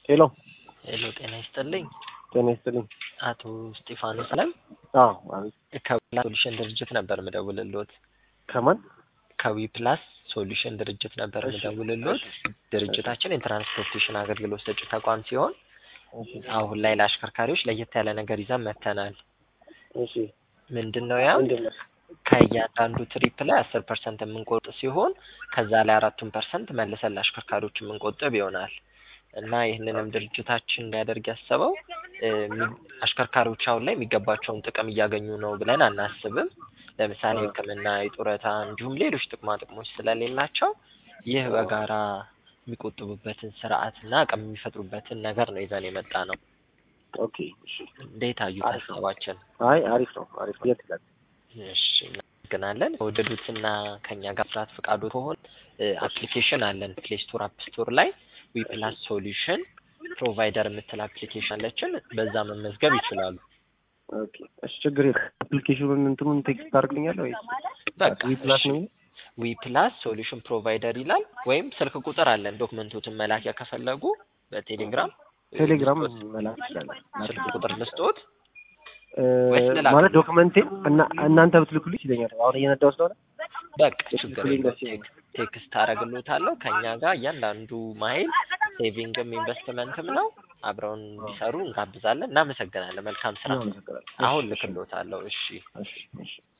ሄሎ ሄሎ ጤና ይስጥልኝ። ጤና ይስጥልኝ። አቶ እስጢፋኖስ ላይ አዎ አቤት። ከዊፕላስ ሶሉሽን ድርጅት ነበር ምደውልልዎት። ከማን? ከዊፕላስ ሶሉሽን ድርጅት ነበር እሺ፣ ምደውልልዎት። እሺ፣ ድርጅታችን የትራንስፖርቴሽን አገልግሎት ሰጪ ተቋም ሲሆን እሺ፣ አሁን ላይ ለአሽከርካሪዎች ለየት ያለ ነገር ይዘን መጥተናል። እሺ። ምንድነው ያ? ምንድን ነው? ከእያንዳንዱ ትሪፕ ላይ 10% የምንቆርጥ ሲሆን ከዛ ላይ 4% መልሰን ለአሽከርካሪዎች የምንቆጥብ ይሆናል። እና ይህንንም ድርጅታችን ሊያደርግ ያሰበው አሽከርካሪዎች አሁን ላይ የሚገባቸውን ጥቅም እያገኙ ነው ብለን አናስብም። ለምሳሌ ሕክምና፣ የጡረታ እንዲሁም ሌሎች ጥቅማ ጥቅሞች ስለሌላቸው ይህ በጋራ የሚቆጥቡበትን ስርዓትና አቅም የሚፈጥሩበትን ነገር ነው ይዘን የመጣ ነው። ኦኬ፣ እሺ። እንዴት አዩት ሀሳባችን? አይ አሪፍ ነው፣ አሪፍ ነው። የት ይላል? እሺ እናመሰግናለን። ከወደዱትና ከኛ ጋር መስራት ፈቃዱ ከሆነ አፕሊኬሽን አለን ፕሌይ ስቶር፣ አፕ ስቶር ላይ ዊፕላስ ሶሉሽን ፕሮቫይደር የምትል አፕሊኬሽን አለችን። በዛ መመዝገብ ይችላሉ። ኦኬ፣ እሺ። ችግር የለም። አፕሊኬሽኑን እንትኑን ቴክስት ታደርግልኛለህ ወይስ? በቃ ዊፕላስ ነው። ዊፕላስ ሶሉሽን ፕሮቫይደር ይላል። ወይም ስልክ ቁጥር አለን ዶክመንቶችን መላኪያ ከፈለጉ በቴሌግራም መላክ ይችላል። ስልክ ቁጥር ልስጥዎት ማለት ዶክመንቴ እና እናንተ ብትልኩልኝ ይለኛል። አሁን እየነዳሁ ስለሆነ በቃ ችግር የለውም። ቴክስት አደርግልዎታለሁ። ከኛ ጋር እያንዳንዱ ማይል ሴቪንግም ኢንቨስትመንትም ነው። አብረውን እንዲሰሩ እንጋብዛለን። እናመሰግናለን። መልካም ስራ። አሁን ልክልዎታለሁ። እሺ፣ እሺ፣ እሺ።